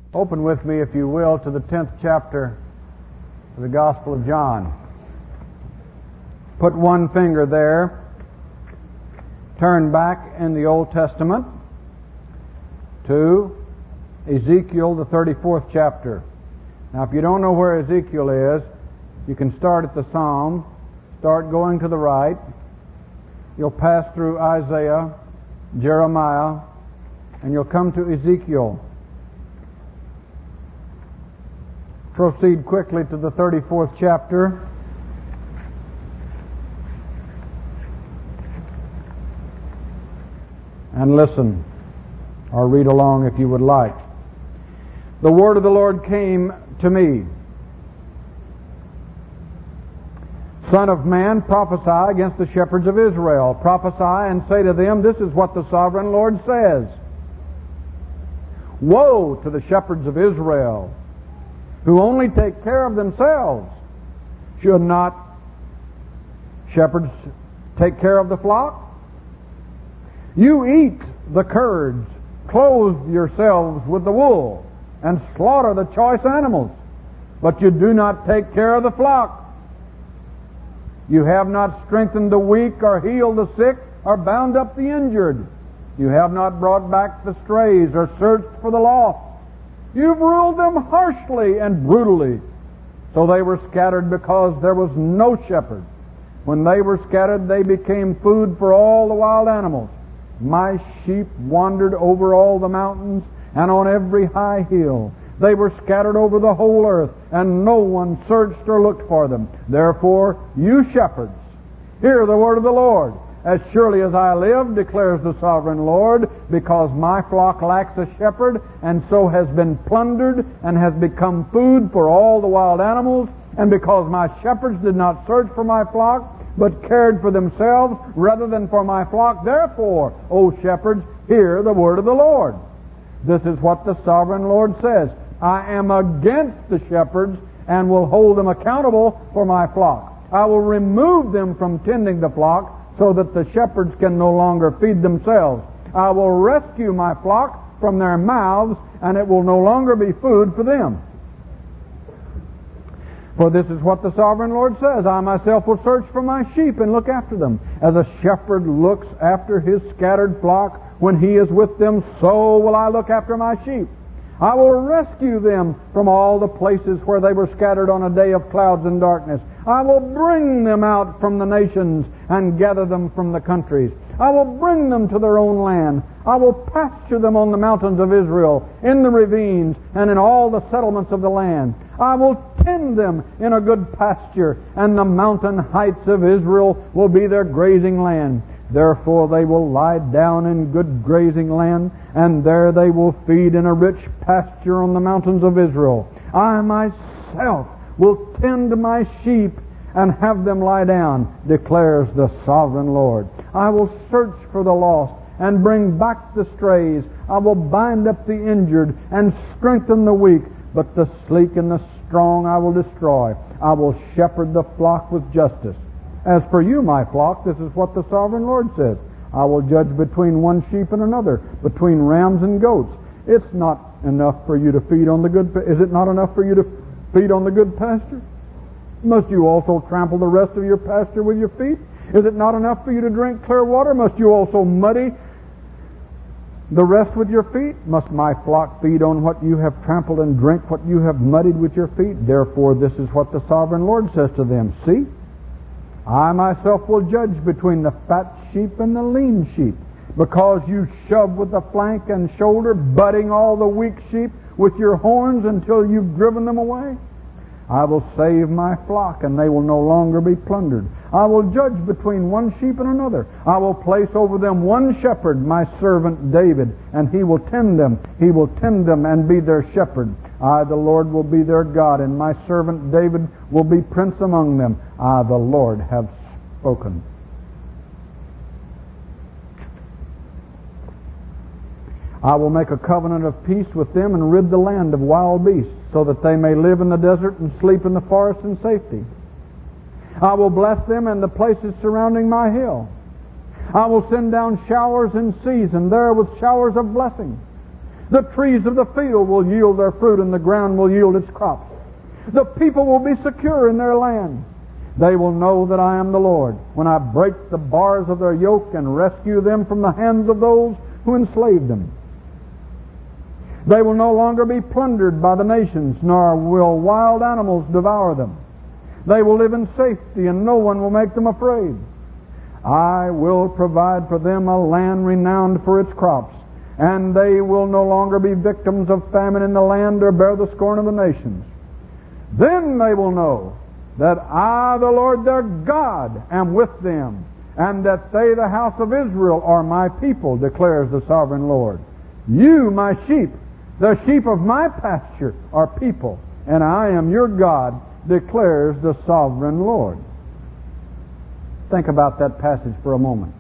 Open with me, if you will, to the 10th chapter of the Gospel of John. Put one finger there. Turn back in the Old Testament to Ezekiel, the 34th chapter. Now, if you don't know where Ezekiel is, you can start at the Psalm, start going to the right. You'll pass through Isaiah, Jeremiah, and you'll come to Ezekiel. Proceed quickly to the 34th chapter. And listen, or read along if you would like. The word of the Lord came to me. Son of man, prophesy against the shepherds of Israel. Prophesy and say to them, this is what the sovereign Lord says. Woe to the shepherds of Israel, who only take care of themselves. Should not shepherds take care of the flock? You eat the curds, clothe yourselves with the wool, and slaughter the choice animals, but you do not take care of the flock. You have not strengthened the weak, or healed the sick, or bound up the injured. You have not brought back the strays, or searched for the lost. You've ruled them harshly and brutally. So they were scattered because there was no shepherd. When they were scattered, they became food for all the wild animals. My sheep wandered over all the mountains and on every high hill. They were scattered over the whole earth, and no one searched or looked for them. Therefore, you shepherds, hear the word of the Lord. As surely as I live, declares the sovereign Lord, because my flock lacks a shepherd, and so has been plundered, and has become food for all the wild animals, and because my shepherds did not search for my flock, but cared for themselves rather than for my flock, therefore, O shepherds, hear the word of the Lord. This is what the sovereign Lord says. I am against the shepherds, and will hold them accountable for my flock. I will remove them from tending the flock, so that the shepherds can no longer feed themselves. I will rescue my flock from their mouths, and it will no longer be food for them. For this is what the sovereign Lord says, I myself will search for my sheep and look after them. As a shepherd looks after his scattered flock when he is with them, so will I look after my sheep. I will rescue them from all the places where they were scattered on a day of clouds and darkness. I will bring them out from the nations and gather them from the countries. I will bring them to their own land. I will pasture them on the mountains of Israel, in the ravines, and in all the settlements of the land. I will tend them in a good pasture, and the mountain heights of Israel will be their grazing land. Therefore they will lie down in good grazing land, and there they will feed in a rich pasture on the mountains of Israel. I myself will tend my sheep and have them lie down, declares the sovereign Lord. I will search for the lost and bring back the strays. I will bind up the injured and strengthen the weak, but the sleek and the strong I will destroy. I will shepherd the flock with justice. As for you, my flock, this is what the sovereign Lord says. I will judge between one sheep and another, between rams and goats. It's not enough for you to feed on the good. Is it not enough for you to feed on the good pasture? Must you also trample the rest of your pasture with your feet? Is it not enough for you to drink clear water? Must you also muddy the rest with your feet? Must my flock feed on what you have trampled and drink what you have muddied with your feet? Therefore, this is what the sovereign Lord says to them. See, I myself will judge between the fat sheep and the lean sheep, because you shove with the flank and shoulder, butting all the weak sheep with your horns until you've driven them away. I will save my flock, and they will no longer be plundered. I will judge between one sheep and another. I will place over them one shepherd, my servant David, and he will tend them. He will tend them and be their shepherd. I, the Lord, will be their God, and my servant David will be prince among them. I, the Lord, have spoken. I will make a covenant of peace with them and rid the land of wild beasts, so that they may live in the desert and sleep in the forest in safety. I will bless them in the places surrounding my hill. I will send down showers in season, there with showers of blessing. The trees of the field will yield their fruit, and the ground will yield its crops. The people will be secure in their land. They will know that I am the Lord, when I break the bars of their yoke and rescue them from the hands of those who enslaved them. They will no longer be plundered by the nations, nor will wild animals devour them. They will live in safety, and no one will make them afraid. I will provide for them a land renowned for its crops, and they will no longer be victims of famine in the land or bear the scorn of the nations. Then they will know that I, the Lord their God, am with them, and that they, the house of Israel, are my people, declares the sovereign Lord. You, my sheep, the sheep of my pasture, are people, and I am your God, declares the sovereign Lord. Think about that passage for a moment.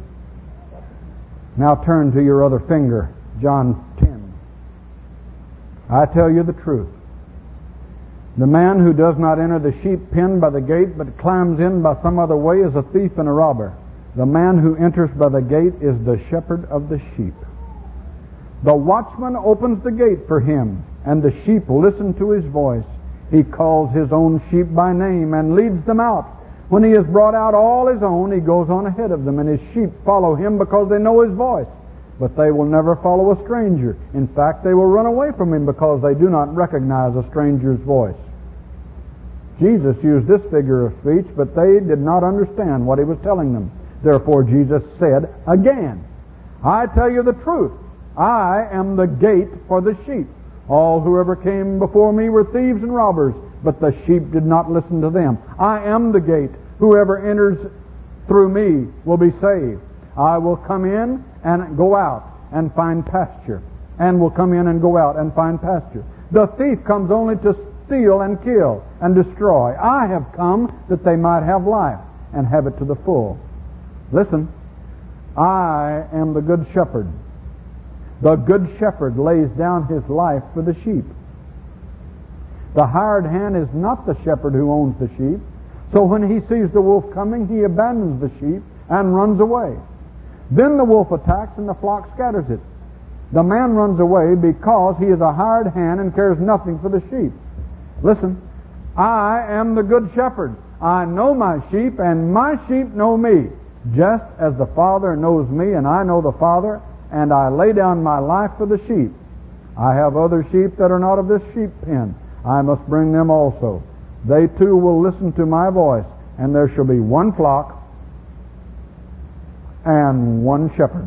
Now turn to your other finger, John 10. I tell you the truth. The man who does not enter the sheep pen by the gate, but climbs in by some other way, is a thief and a robber. The man who enters by the gate is the shepherd of the sheep. The watchman opens the gate for him, and the sheep listen to his voice. He calls his own sheep by name and leads them out. When he has brought out all his own, he goes on ahead of them, and his sheep follow him because they know his voice. But they will never follow a stranger. In fact, they will run away from him because they do not recognize a stranger's voice. Jesus used this figure of speech, but they did not understand what he was telling them. Therefore Jesus said again, I tell you the truth. I am the gate for the sheep. All who ever came before me were thieves and robbers, but the sheep did not listen to them. I am the gate. Whoever enters through me will be saved. I will come in and go out and find pasture, and will come in and go out and find pasture. The thief comes only to steal and kill and destroy. I have come that they might have life and have it to the full. Listen, I am the good shepherd. The good shepherd lays down his life for the sheep. The hired hand is not the shepherd who owns the sheep. So when he sees the wolf coming, he abandons the sheep and runs away. Then the wolf attacks and the flock scatters it. The man runs away because he is a hired hand and cares nothing for the sheep. Listen, I am the good shepherd. I know my sheep, and my sheep know me, just as the Father knows me, and I know the Father, and I lay down my life for the sheep. I have other sheep that are not of this sheep pen. I must bring them also. They too will listen to my voice, and there shall be one flock and one shepherd.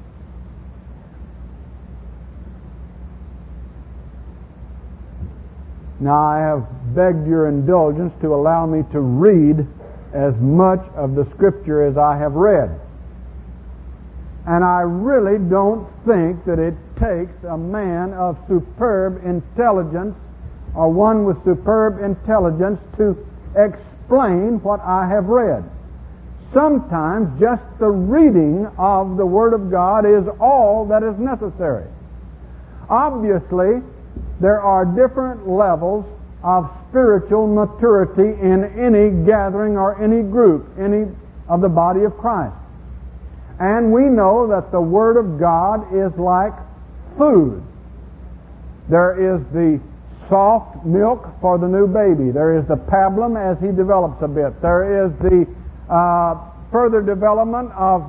Now I have begged your indulgence to allow me to read as much of the Scripture as I have read. And I really don't think that it takes a man of superb intelligence or one with superb intelligence to explain what I have read. Sometimes just the reading of the Word of God is all that is necessary. Obviously, there are different levels of spiritual maturity in any gathering or any group, any of the body of Christ. And we know that the Word of God is like food. There is the soft milk for the new baby. There is the pablum as he develops a bit. There is the further development of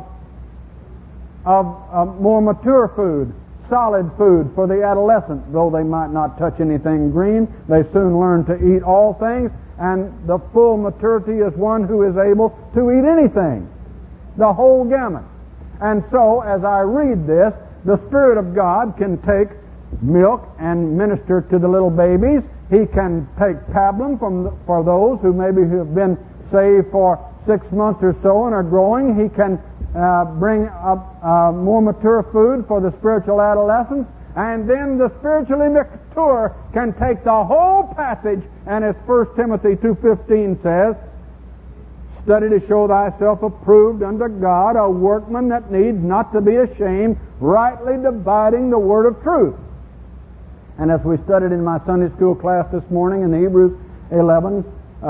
more mature food, solid food for the adolescent. Though they might not touch anything green, they soon learn to eat all things, and the full maturity is one who is able to eat anything, the whole gamut. And so, as I read this, the Spirit of God can take milk and minister to the little babies. He can take pablum for those who maybe have been saved for 6 months or so and are growing. He can bring up more mature food for the spiritual adolescents. And then the spiritually mature can take the whole passage, and as 1 Timothy 2:15 says, study to show thyself approved unto God, a workman that needs not to be ashamed, rightly dividing the word of truth. And as we studied in my Sunday school class this morning in Hebrews 11,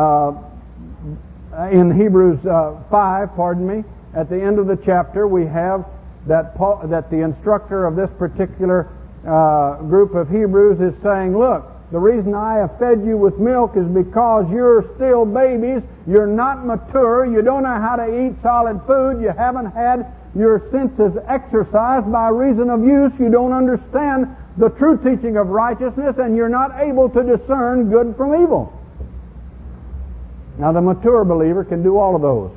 in Hebrews 5, at the end of the chapter, we have that the instructor of this particular group of Hebrews is saying, look, the reason I have fed you with milk is because you're still babies, you're not mature, you don't know how to eat solid food, you haven't had your senses exercised by reason of use, you don't understand the true teaching of righteousness, and you're not able to discern good from evil. Now the mature believer can do all of those.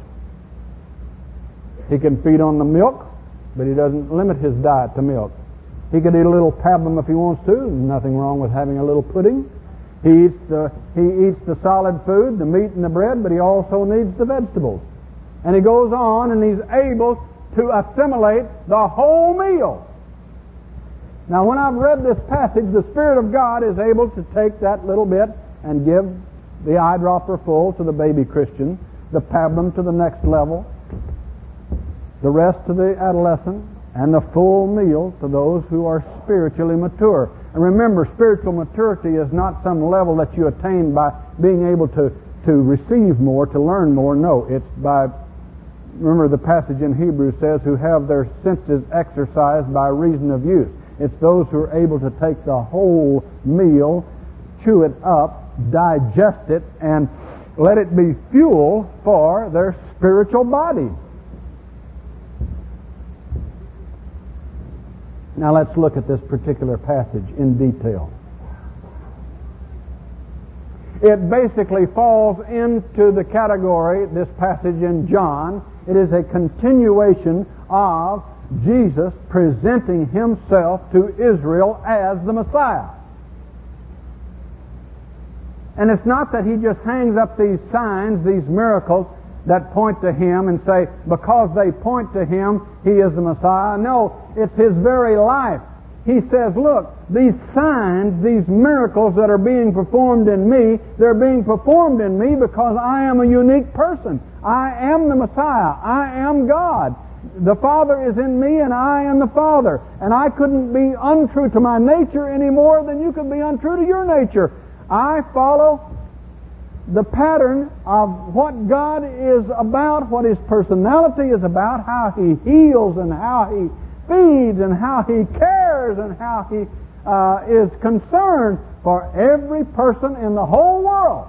He can feed on the milk, but he doesn't limit his diet to milk. He could eat a little pablum if he wants to. There's nothing wrong with having a little pudding. He eats the solid food, the meat and the bread, but he also needs the vegetables. And he goes on and he's able to assimilate the whole meal. Now when I've read this passage, the Spirit of God is able to take that little bit and give the eyedropper full to the baby Christian, the pablum to the next level, the rest to the adolescent, and the full meal to those who are spiritually mature. And remember, spiritual maturity is not some level that you attain by being able to receive more, to learn more. No, it's by, remember the passage in Hebrews says, who have their senses exercised by reason of use. It's those who are able to take the whole meal, chew it up, digest it, and let it be fuel for their spiritual body. Now let's look at this particular passage in detail. It basically falls into the category, this passage in John, it is a continuation of Jesus presenting Himself to Israel as the Messiah. And it's not that He just hangs up these signs, these miracles, that point to Him and say, because they point to Him, He is the Messiah. No, it's His very life. He says, look, these signs, these miracles that are being performed in me, they're being performed in me because I am a unique person. I am the Messiah. I am God. The Father is in me and I am the Father. And I couldn't be untrue to my nature any more than you could be untrue to your nature. I follow the pattern of what God is about, what His personality is about, how He heals and how He feeds and how He cares and how He is concerned for every person in the whole world.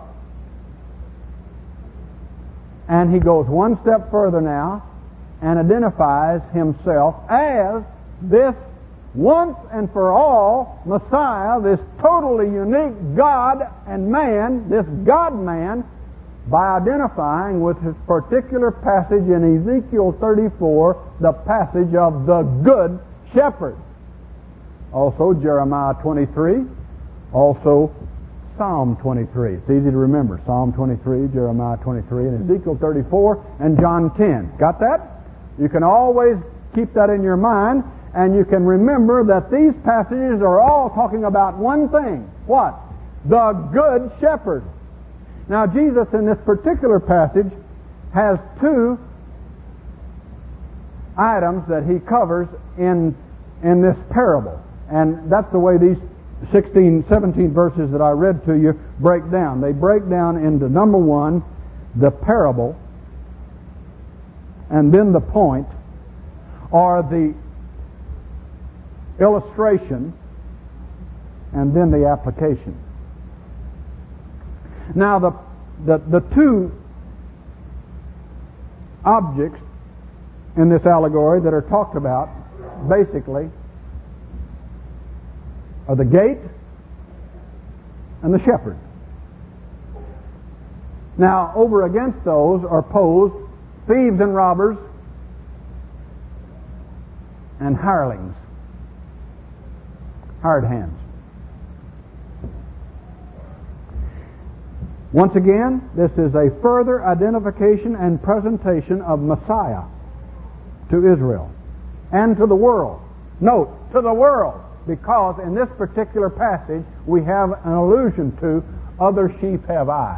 And He goes one step further now and identifies Himself as this once and for all Messiah, this totally unique God and man, this God-man, by identifying with his particular passage in Ezekiel 34, the passage of the Good Shepherd. Also Jeremiah 23, also Psalm 23. It's easy to remember. Psalm 23, Jeremiah 23, and Ezekiel 34, and John 10. Got that? You can always keep that in your mind. And you can remember that these passages are all talking about one thing. What? The Good Shepherd. Now Jesus in this particular passage has two items that He covers in this parable. And that's the way these 16, 17 verses that I read to you break down. They break down into, number one, the parable, and then the point, or the illustration, and then the application. Now the two objects in this allegory that are talked about basically are the gate and the shepherd. Now over against those are posed thieves and robbers and hirelings. Hired hands. Once again, this is a further identification and presentation of Messiah to Israel and to the world. Note, to the world, because in this particular passage we have an allusion to other sheep have I,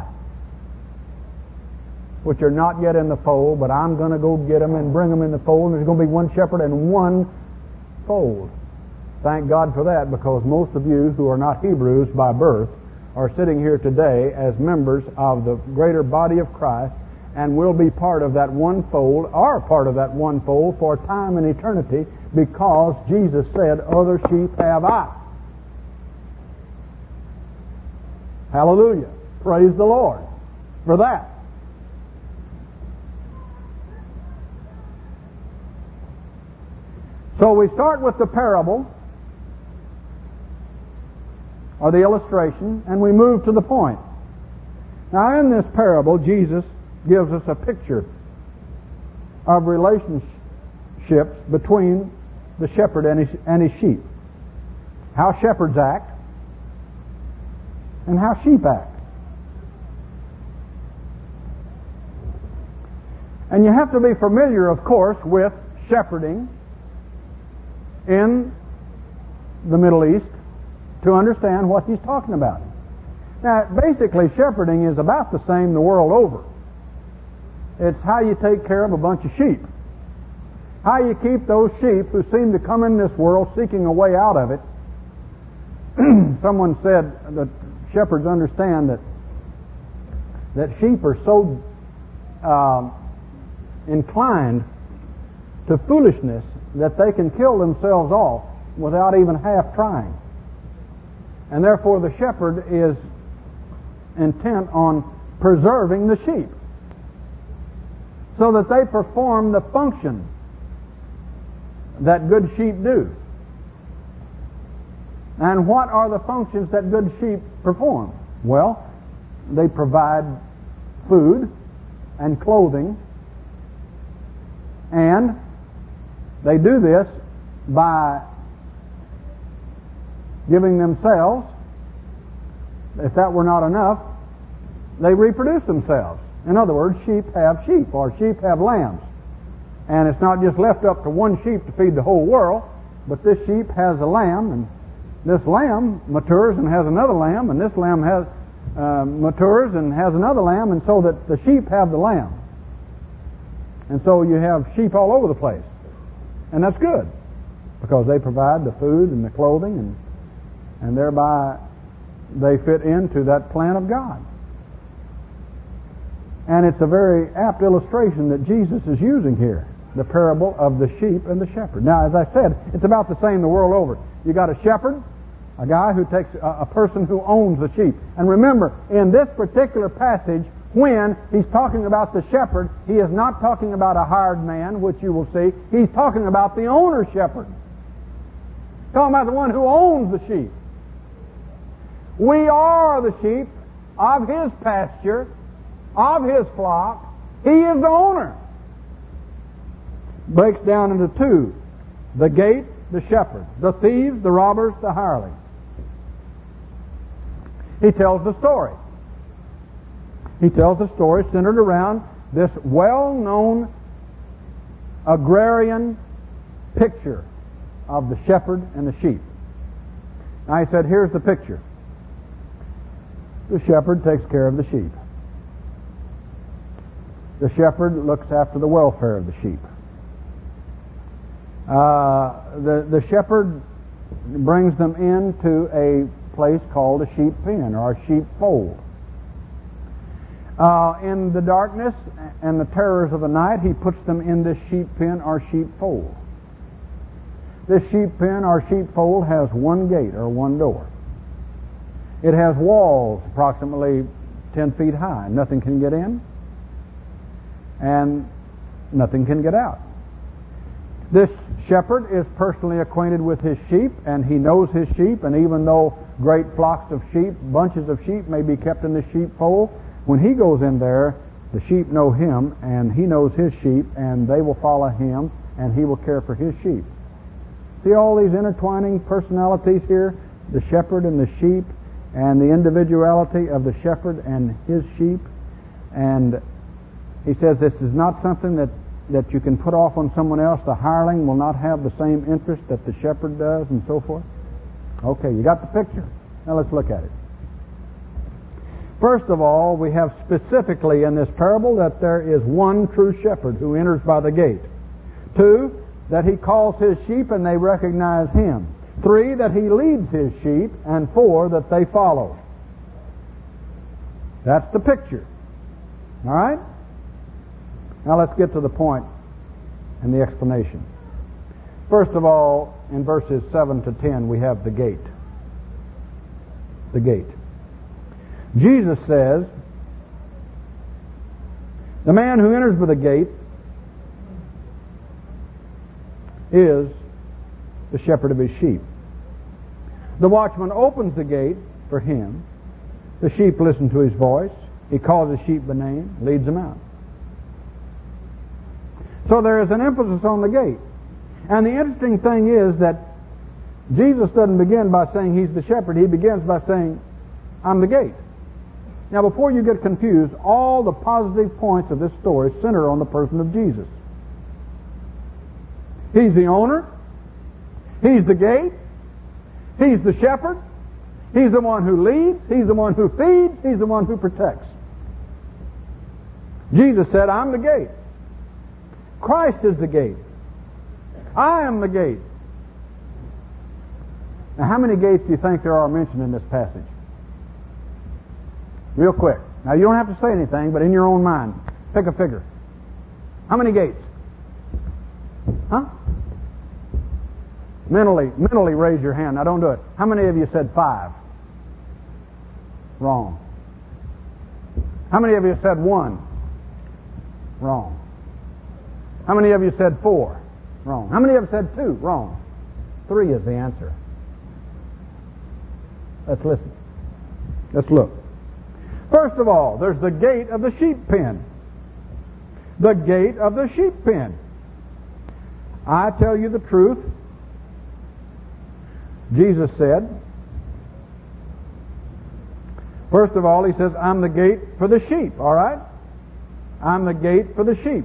which are not yet in the fold, but I'm going to go get them and bring them in the fold, and there's going to be one shepherd and one fold. Thank God for that, because most of you who are not Hebrews by birth are sitting here today as members of the greater body of Christ and will be part of that one fold, are part of that one fold for time and eternity, because Jesus said, other sheep have I. Hallelujah. Praise the Lord for that. So we start with the parable, or the illustration, and we move to the point. Now in this parable, Jesus gives us a picture of relationships between the shepherd and his sheep. How shepherds act and how sheep act. And you have to be familiar, of course, with shepherding in the Middle East to understand what he's talking about. Now, basically, shepherding is about the same the world over. It's how you take care of a bunch of sheep. How you keep those sheep who seem to come in this world seeking a way out of it. Someone said that shepherds understand that sheep are so inclined to foolishness that they can kill themselves off without even half trying. And therefore the shepherd is intent on preserving the sheep so that they perform the function that good sheep do. And what are the functions that good sheep perform? Well, they provide food and clothing, and they do this by giving themselves. If that were not enough, they reproduce themselves. In other words, sheep have sheep, or sheep have lambs. And it's not just left up to one sheep to feed the whole world, but this sheep has a lamb, and this lamb matures and has another lamb, and this lamb has matures and has another lamb, and so that the sheep have the lamb. And so you have sheep all over the place. And that's good, because they provide the food and the clothing, and thereby they fit into that plan of God. And it's a very apt illustration that Jesus is using here, the parable of the sheep and the shepherd. Now, as I said, it's about the same the world over. You got a shepherd, a guy who takes a person who owns the sheep. And remember, in this particular passage, when he's talking about the shepherd, he is not talking about a hired man, which you will see. He's talking about the owner shepherd. He's talking about the one who owns the sheep. We are the sheep of his pasture, of his flock. He is the owner. Breaks down into two: the gate, the shepherd; the thieves, the robbers, the hirelings. He tells the story. He tells the story centered around this well-known agrarian picture of the shepherd and the sheep. Now he said, here's the picture. The shepherd takes care of the sheep. The shepherd looks after the welfare of the sheep. The shepherd brings them into a place called a sheep pen or a sheep fold. In the darkness and the terrors of the night, he puts them in this sheep pen or sheep fold. This sheep pen or sheep fold has one gate or one door. It has walls approximately 10 feet high. Nothing can get in, and nothing can get out. This shepherd is personally acquainted with his sheep, and he knows his sheep, and even though great flocks of sheep, bunches of sheep may be kept in the sheepfold, when he goes in there, the sheep know him, and he knows his sheep, and they will follow him, and he will care for his sheep. See all these intertwining personalities here? The shepherd and the sheep, and the individuality of the shepherd and his sheep. And he says this is not something that you can put off on someone else. The hireling will not have the same interest that the shepherd does, and so forth. Okay, you got the picture. Now let's look at it. First of all, we have specifically in this parable that there is one true shepherd who enters by the gate. 2, that he calls his sheep and they recognize him. 3, that he leads his sheep. And 4, that they follow. That's the picture. All right? Now let's get to the point and the explanation. First of all, in verses 7 to 10, we have the gate. The gate. Jesus says, the man who enters by the gate is the shepherd of his sheep. The watchman opens the gate for him. The sheep listen to his voice. He calls the sheep by name, leads them out. So there is an emphasis on the gate. And the interesting thing is that Jesus doesn't begin by saying He's the shepherd. He begins by saying, I'm the gate. Now, before you get confused, all the positive points of this story center on the person of Jesus. He's the owner. He's the gate. He's the shepherd. He's the one who leads. He's the one who feeds. He's the one who protects. Jesus said, I'm the gate. Christ is the gate. I am the gate. Now, how many gates do you think there are mentioned in this passage? Real quick. Now, you don't have to say anything, but in your own mind, pick a figure. How many gates? Huh? Mentally raise your hand. Now, don't do it. How many of you said 5? Wrong. How many of you said 1? Wrong. How many of you said 4? Wrong. How many of you said 2? Wrong. 3 is the answer. Let's listen. Let's look. First of all, there's the gate of the sheep pen. The gate of the sheep pen. I tell you the truth. Jesus said, first of all, He says, I'm the gate for the sheep, all right? I'm the gate for the sheep.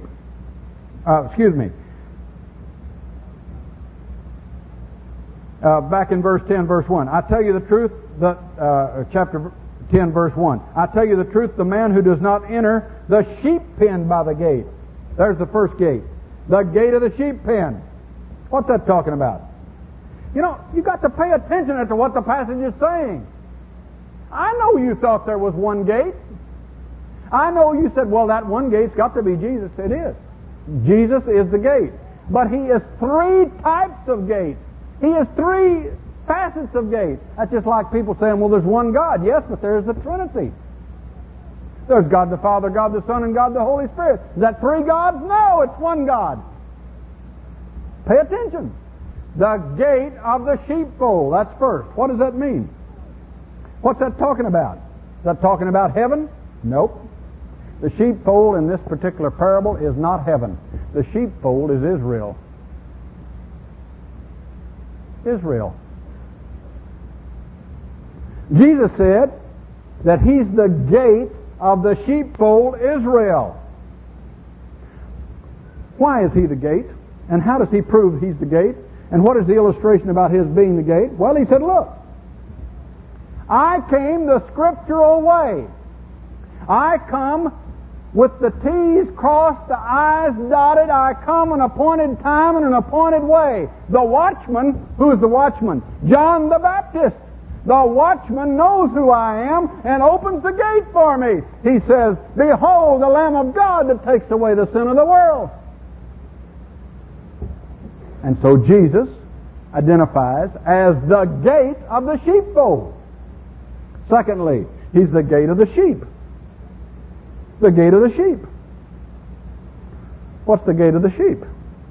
Back in verse 10, verse 1. I tell you the truth, chapter 10, verse 1. I tell you the truth, the man who does not enter the sheep pen by the gate. There's the first gate. The gate of the sheep pen. What's that talking about? You know, you got to pay attention to what the passage is saying. I know you thought there was one gate. I know you said, well, that one gate's got to be Jesus. It is. Jesus is the gate. But He is 3 types of gate. He is 3 facets of gate. That's just like people saying, well, there's one God. Yes, but there's the Trinity. There's God the Father, God the Son, and God the Holy Spirit. Is that 3 gods? No, it's one God. Pay attention. The gate of the sheepfold. That's first. What does that mean? What's that talking about? Is that talking about heaven? Nope. The sheepfold in this particular parable is not heaven. The sheepfold is Israel. Israel. Jesus said that He's the gate of the sheepfold Israel. Why is He the gate? And how does He prove He's the gate? And what is the illustration about His being the gate? Well, He said, look, I came the scriptural way. I come with the T's crossed, the I's dotted. I come an appointed time and an appointed way. The watchman, who is the watchman? John the Baptist. The watchman knows who I am and opens the gate for me. He says, behold the Lamb of God that takes away the sin of the world. And so Jesus identifies as the gate of the sheepfold. Secondly, He's the gate of the sheep. The gate of the sheep. What's the gate of the sheep?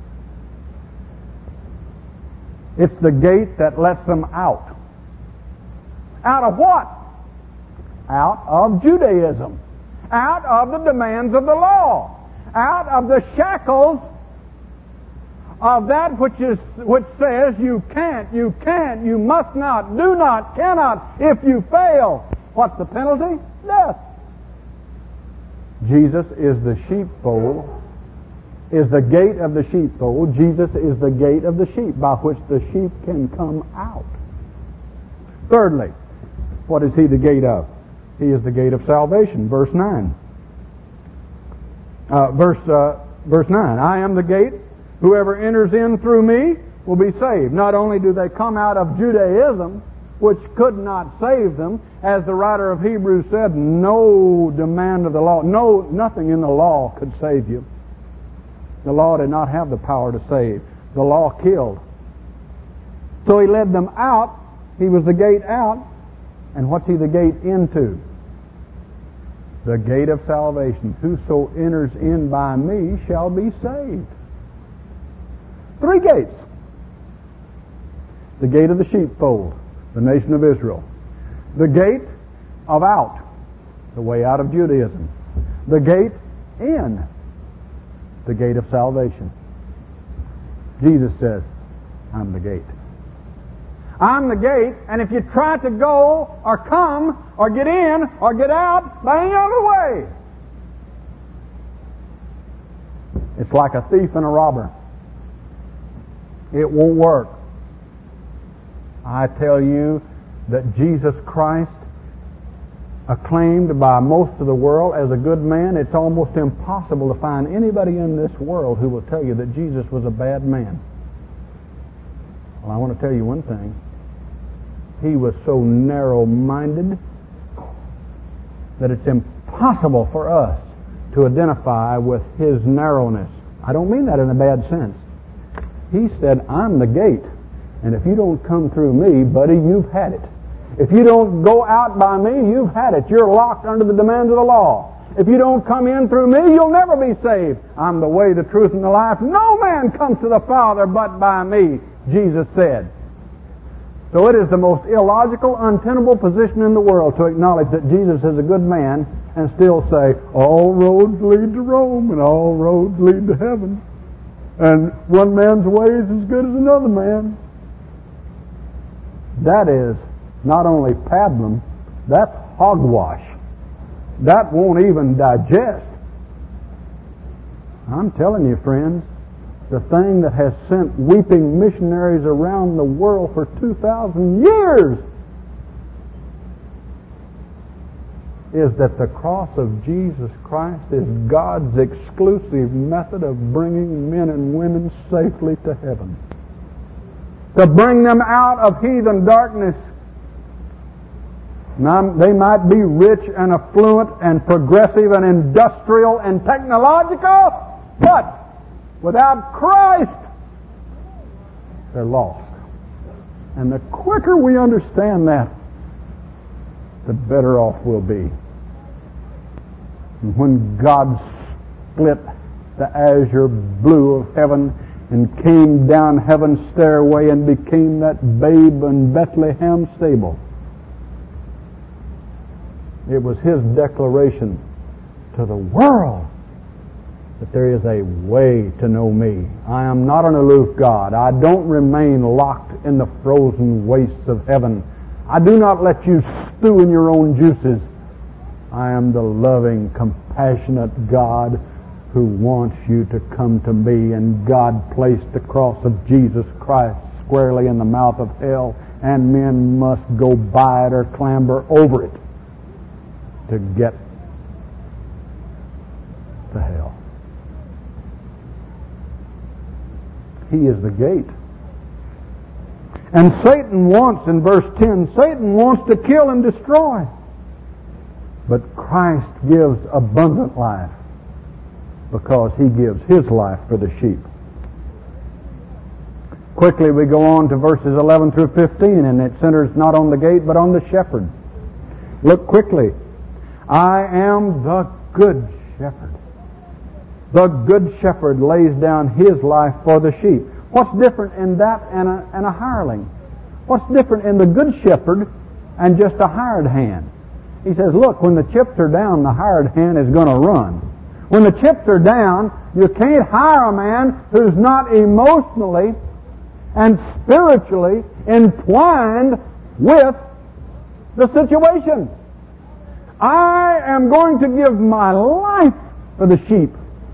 It's the gate that lets them out. Out of what? Out of Judaism. Out of the demands of the law. Out of the shackles of that which says you can't, you must not, do not, cannot. If you fail, what's the penalty? Death. Jesus is the sheepfold, is the gate of the sheepfold. Jesus is the gate of the sheep by which the sheep can come out. Thirdly, what is He the gate of? He is the gate of salvation. Verse 9. Verse 9. I am the gate. Whoever enters in through me will be saved. Not only do they come out of Judaism, which could not save them, as the writer of Hebrews said, no demand of the law, nothing in the law could save you. The law did not have the power to save. The law killed. So He led them out. He was the gate out. And what's He the gate into? The gate of salvation. Whoso enters in by me shall be saved. 3 gates. The gate of the sheepfold, the nation of Israel. The gate of out, the way out of Judaism. The gate in, the gate of salvation. Jesus says, I'm the gate. I'm the gate, and if you try to go or come or get in or get out by any other way, it's like a thief and a robber. It won't work. I tell you that Jesus Christ, acclaimed by most of the world as a good man, it's almost impossible to find anybody in this world who will tell you that Jesus was a bad man. Well, I want to tell you one thing. He was so narrow-minded that it's impossible for us to identify with His narrowness. I don't mean that in a bad sense. He said, I'm the gate, and if you don't come through me, buddy, you've had it. If you don't go out by me, you've had it. You're locked under the demands of the law. If you don't come in through me, you'll never be saved. I'm the way, the truth, and the life. No man comes to the Father but by me, Jesus said. So it is the most illogical, untenable position in the world to acknowledge that Jesus is a good man and still say, all roads lead to Rome and all roads lead to heaven. And one man's way is as good as another man. That is not only pablum, that's hogwash. That won't even digest. I'm telling you, friends, the thing that has sent weeping missionaries around the world for 2,000 years is that the cross of Jesus Christ is God's exclusive method of bringing men and women safely to heaven. To bring them out of heathen darkness. Now, they might be rich and affluent and progressive and industrial and technological, but without Christ, they're lost. And the quicker we understand that, the better off we'll be. And when God split the azure blue of heaven and came down heaven's stairway and became that babe in Bethlehem stable, it was His declaration to the world that there is a way to know me. I am not an aloof God. I don't remain locked in the frozen wastes of heaven. I do not let you stew in your own juices. I am the loving, compassionate God who wants you to come to me. And God placed the cross of Jesus Christ squarely in the mouth of hell, and men must go by it or clamber over it to get to hell. He is the gate. And Satan wants, in verse 10, Satan wants to kill and destroy. But Christ gives abundant life because He gives His life for the sheep. Quickly we go on to verses 11 through 15, and it centers not on the gate but on the shepherd. Look quickly. I am the good shepherd. The good shepherd lays down his life for the sheep. What's different in that and a hireling? What's different in the good shepherd and just a hired hand? He says, look, when the chips are down, the hired hand is going to run. When the chips are down, you can't hire a man who's not emotionally and spiritually entwined with the situation. I am going to give my life for the sheep.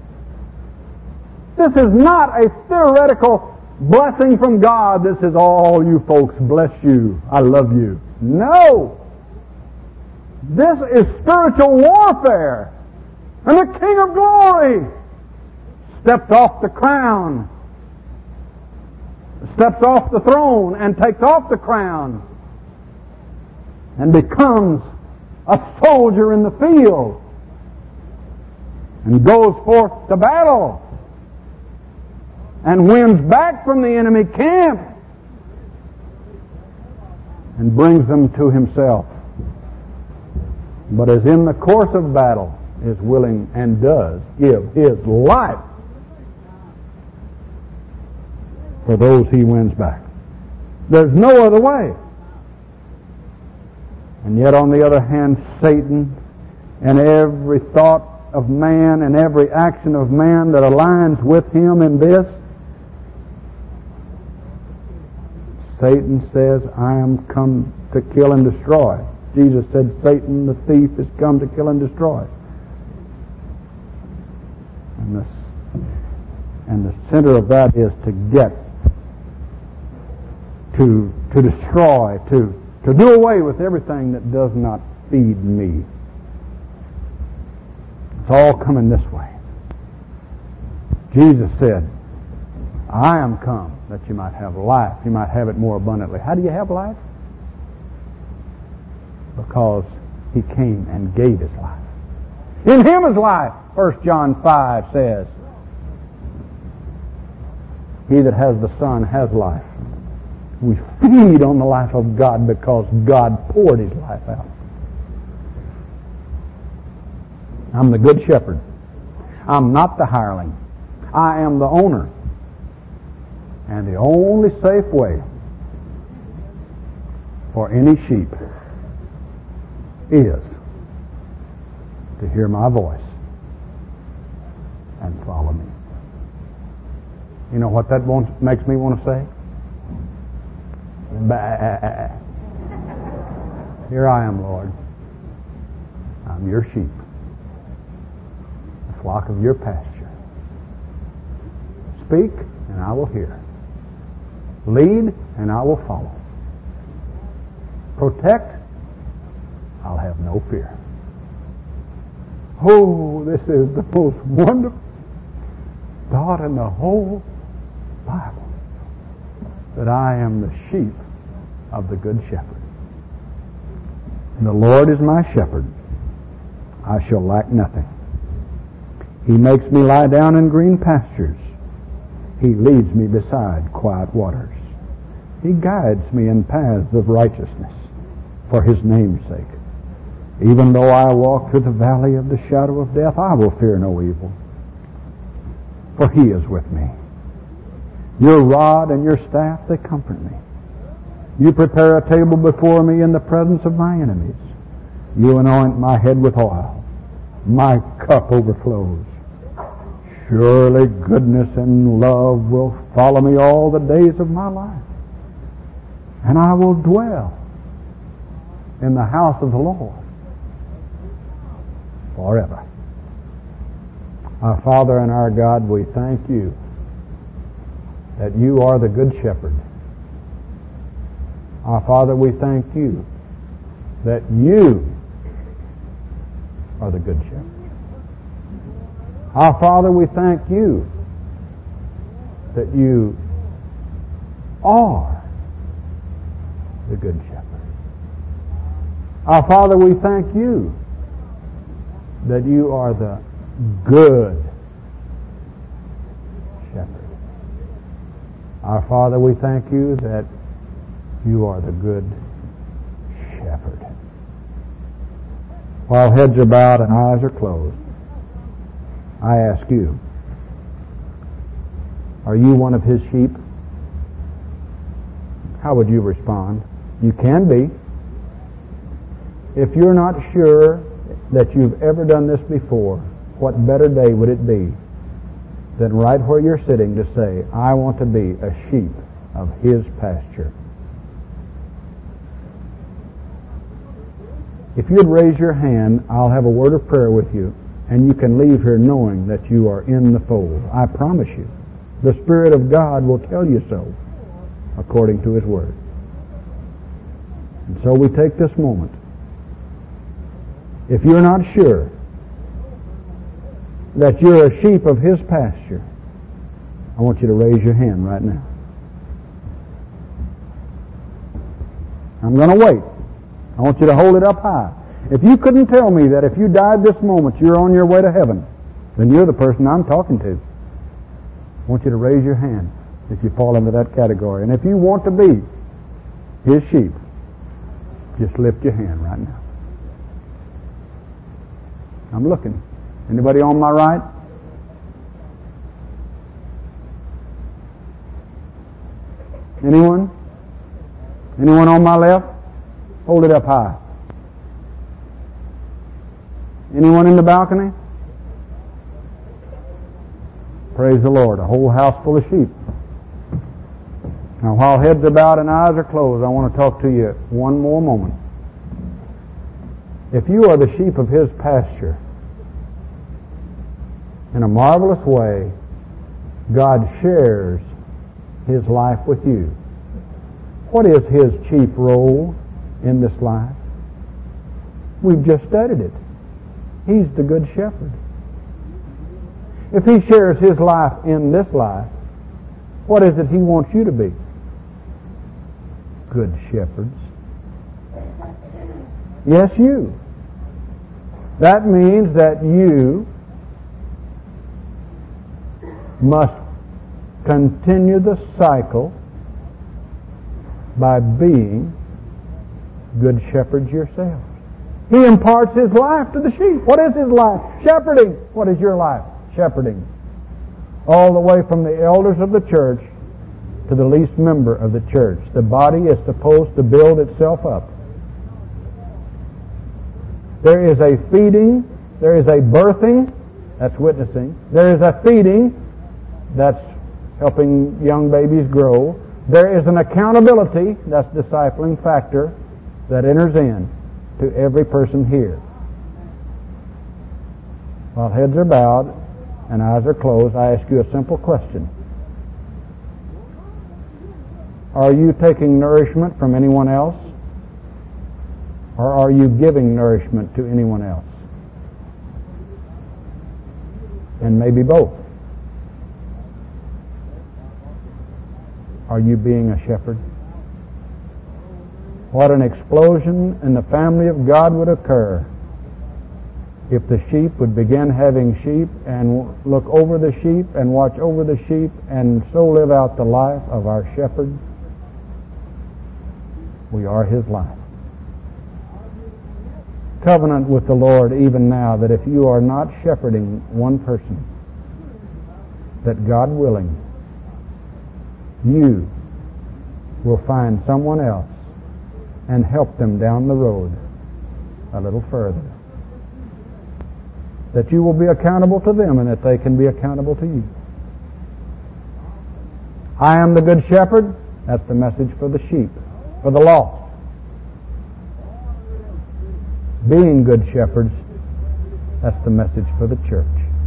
This is not a theoretical blessing from God. This is all you folks, bless you, I love you. No! This is spiritual warfare. And the King of Glory steps off the crown, steps off the throne and takes off the crown and becomes a soldier in the field and goes forth to battle. and wins back from the enemy camp and brings them to himself. But as in the course of battle is willing and does give his life for those he wins back. There's no other way. And yet on the other hand, Satan and every thought of man and every action of man that aligns with him in this, Satan says, I am come to kill and destroy. Jesus said, Satan the thief is come to kill and destroy. And the center of that is to get, to destroy, to do away with everything that does not feed me. It's all coming this way. Jesus said, I am come that you might have life. You might have it more abundantly. How do you have life? Because he came and gave his life. In him is life, 1 John 5 says. He that has the Son has life. We feed on the life of God because God poured his life out. I'm the good shepherd. I'm not the hireling. I am the owner. And the only safe way for any sheep is to hear my voice and follow me. You know what that makes me want to say? Bah. Here I am, Lord. I'm your sheep, the flock of your pasture. Speak, and I will hear. Lead, and I will follow. Protect, I'll have no fear. Oh, this is the most wonderful thought in the whole Bible, that I am the sheep of the Good Shepherd. And the Lord is my shepherd. I shall lack nothing. He makes me lie down in green pastures. He leads me beside quiet waters. He guides me in paths of righteousness for his name's sake. Even though I walk through the valley of the shadow of death, I will fear no evil, for he is with me. Your rod and your staff, they comfort me. You prepare a table before me in the presence of my enemies. You anoint my head with oil. My cup overflows. Surely goodness and love will follow me all the days of my life. And I will dwell in the house of the Lord forever. Our Father and our God, we thank you that you are the Good Shepherd. Our Father, we thank you that you are the Good Shepherd. Our Father, we thank you that you are the Good Shepherd. Our Father, we thank you that you are the Good Shepherd. Our Father, we thank you that you are the Good Shepherd. While heads are bowed and eyes are closed, I ask you, are you one of his sheep? How would you respond? You can be. If you're not sure that you've ever done this before, what better day would it be than right where you're sitting to say, I want to be a sheep of his pasture. If you'd raise your hand, I'll have a word of prayer with you, and you can leave here knowing that you are in the fold. I promise you. The Spirit of God will tell you so, according to his word. And so we take this moment. If you're not sure that you're a sheep of his pasture, I want you to raise your hand right now. I'm going to wait. I want you to hold it up high. If you couldn't tell me that if you died this moment you're on your way to heaven, then you're the person I'm talking to. I want you to raise your hand if you fall into that category. And if you want to be His sheep, just lift your hand right now. I'm looking. Anybody on my right? Anyone? Anyone on my left? Hold it up high. Anyone in the balcony? Praise the Lord. A whole house full of sheep. Now, while heads are bowed and eyes are closed, I want to talk to you one more moment. If you are the sheep of His pasture, in a marvelous way, God shares His life with you. What is His chief role in this life? We've just studied it. He's the Good Shepherd. If He shares His life in this life, what is it He wants you to be? Good shepherds. Yes, you. That means that you must continue the cycle by being good shepherds yourselves. He imparts His life to the sheep. What is His life? Shepherding. What is your life? Shepherding. All the way from the elders of the church to the least member of the church. The body is supposed to build itself up. There is a feeding, there is a birthing, that's witnessing. There is a feeding, that's helping young babies grow. There is an accountability, that's discipling factor, that enters in to every person here. While heads are bowed and eyes are closed, I ask you a simple question. Are you taking nourishment from anyone else? Or are you giving nourishment to anyone else? And maybe both. Are you being a shepherd? What an explosion in the family of God would occur if the sheep would begin having sheep and look over the sheep and watch over the sheep and so live out the life of our shepherd. We are His life. Covenant with the Lord even now that if you are not shepherding one person, that God willing, you will find someone else and help them down the road a little further. That you will be accountable to them and that they can be accountable to you. I am the good shepherd. That's the message for the sheep, for the lost. Being good shepherds, that's the message for the church.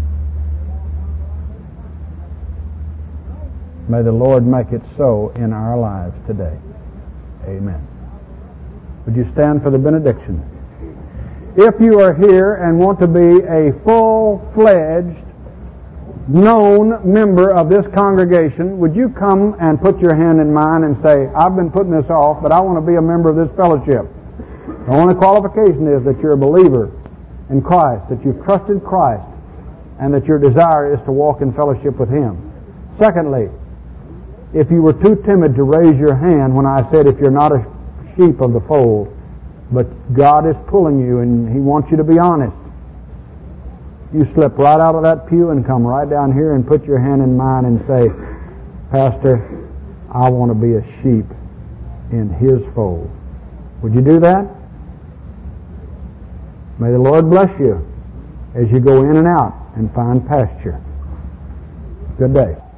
May the Lord make it so in our lives today. Amen. Would you stand for the benediction? If you are here and want to be a full-fledged, known member of this congregation, would you come and put your hand in mine and say, I've been putting this off, but I want to be a member of this fellowship. The only qualification is that you're a believer in Christ, that you've trusted Christ, and that your desire is to walk in fellowship with Him. Secondly, if you were too timid to raise your hand when I said if you're not a sheep of the fold, but God is pulling you and He wants you to be honest, you slip right out of that pew and come right down here and put your hand in mine and say, Pastor, I want to be a sheep in His fold. Would you do that? May the Lord bless you as you go in and out and find pasture. Good day.